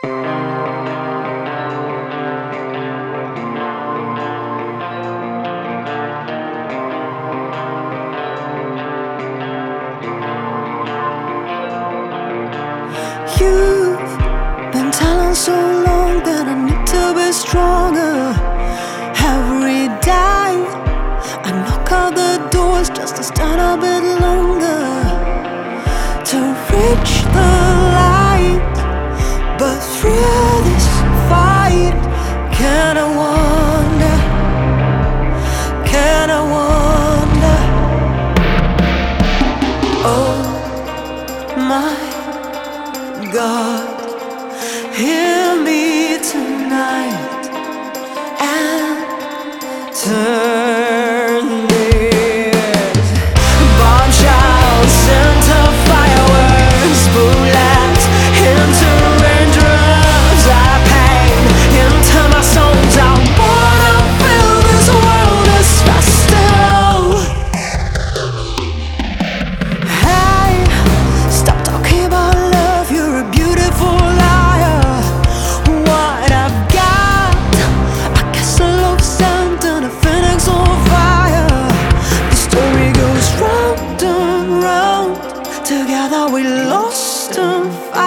You've been telling so long that I need to be stronger. Every day I knock out the doors just to stand a bit longer, to reach the light. But through this fight, can I wonder, can I wonder? Oh my God, hear me tonight and turn this bombshells into fireworks, bullets into raindrops of pain into my songs. I wanna fill this world as festival. Hey, stop talking about love, you're a beautiful liar. What I've got, I guess a love sent and a phoenix on fire. The story goes round and round, together we lost and found.